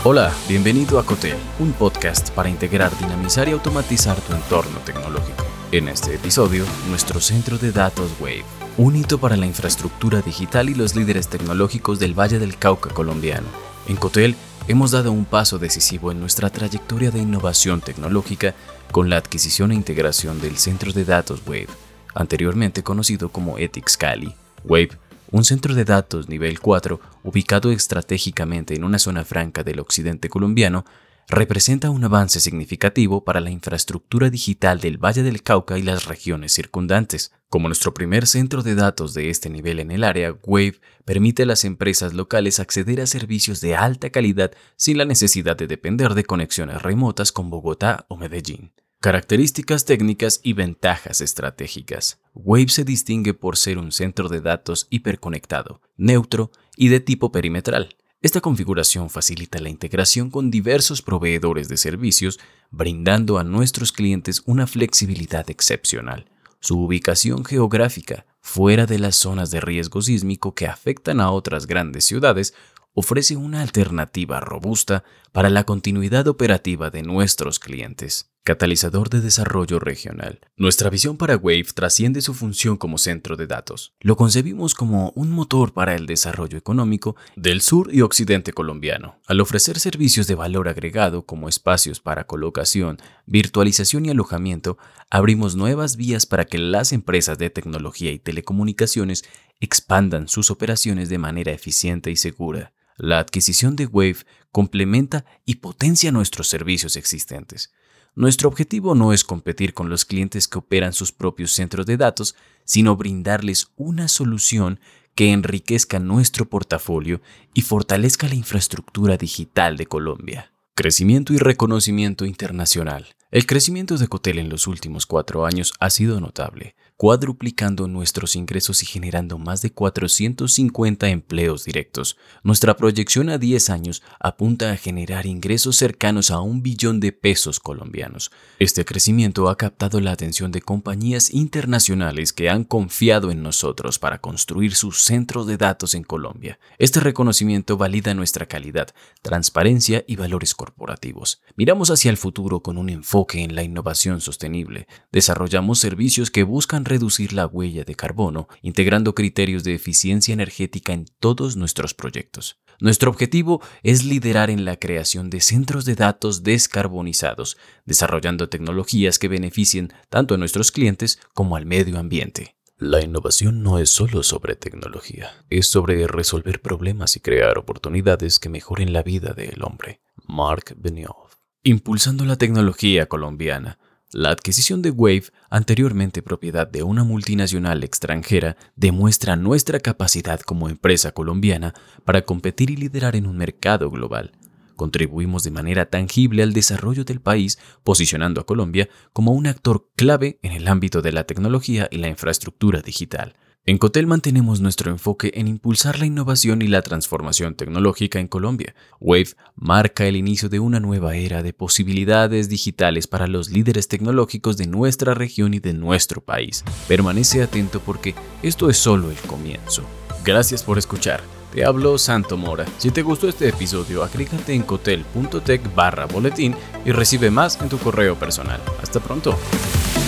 Hola, bienvenido a Cotel, un podcast para integrar, dinamizar y automatizar tu entorno tecnológico. En este episodio, nuestro centro de datos Wave, un hito para la infraestructura digital y los líderes tecnológicos del Valle del Cauca colombiano. En Cotel, hemos dado un paso decisivo en nuestra trayectoria de innovación tecnológica con la adquisición e integración del centro de datos Wave, anteriormente conocido como Ethics Cali. Wave, un centro de datos nivel 4 ubicado estratégicamente en una zona franca del occidente colombiano, representa un avance significativo para la infraestructura digital del Valle del Cauca y las regiones circundantes. Como nuestro primer centro de datos de este nivel en el área, Wave permite a las empresas locales acceder a servicios de alta calidad sin la necesidad de depender de conexiones remotas con Bogotá o Medellín. Características técnicas y ventajas estratégicas. Wave se distingue por ser un centro de datos hiperconectado, neutro y de tipo perimetral. Esta configuración facilita la integración con diversos proveedores de servicios, brindando a nuestros clientes una flexibilidad excepcional. Su ubicación geográfica, fuera de las zonas de riesgo sísmico que afectan a otras grandes ciudades, ofrece una alternativa robusta para la continuidad operativa de nuestros clientes. Catalizador de desarrollo regional. Nuestra visión para Wave trasciende su función como centro de datos. Lo concebimos como un motor para el desarrollo económico del sur y occidente colombiano. Al ofrecer servicios de valor agregado como espacios para colocación, virtualización y alojamiento, abrimos nuevas vías para que las empresas de tecnología y telecomunicaciones expandan sus operaciones de manera eficiente y segura. La adquisición de Wave complementa y potencia nuestros servicios existentes. Nuestro objetivo no es competir con los clientes que operan sus propios centros de datos, sino brindarles una solución que enriquezca nuestro portafolio y fortalezca la infraestructura digital de Colombia. Crecimiento y reconocimiento internacional. El crecimiento de Cotel en los últimos 4 años ha sido notable, cuadruplicando nuestros ingresos y generando más de 450 empleos directos. Nuestra proyección a 10 años apunta a generar ingresos cercanos a 1 billón de pesos colombianos. Este crecimiento ha captado la atención de compañías internacionales que han confiado en nosotros para construir sus centros de datos en Colombia. Este reconocimiento valida nuestra calidad, transparencia y valores corporativos. Miramos hacia el futuro con un enfoque en la innovación sostenible. Desarrollamos servicios que buscan reducir la huella de carbono, integrando criterios de eficiencia energética en todos nuestros proyectos. Nuestro objetivo es liderar en la creación de centros de datos descarbonizados, desarrollando tecnologías que beneficien tanto a nuestros clientes como al medio ambiente. La innovación no es solo sobre tecnología, es sobre resolver problemas y crear oportunidades que mejoren la vida del hombre. Marc Benioff. Impulsando la tecnología colombiana. La adquisición de Wave, anteriormente propiedad de una multinacional extranjera, demuestra nuestra capacidad como empresa colombiana para competir y liderar en un mercado global. Contribuimos de manera tangible al desarrollo del país, posicionando a Colombia como un actor clave en el ámbito de la tecnología y la infraestructura digital. En Cotel mantenemos nuestro enfoque en impulsar la innovación y la transformación tecnológica en Colombia. Wave marca el inicio de una nueva era de posibilidades digitales para los líderes tecnológicos de nuestra región y de nuestro país. Permanece atento porque esto es solo el comienzo. Gracias por escuchar. Te habló Santo Mora. Si te gustó este episodio, agrégate en cotel.tech/boletín y recibe más en tu correo personal. Hasta pronto.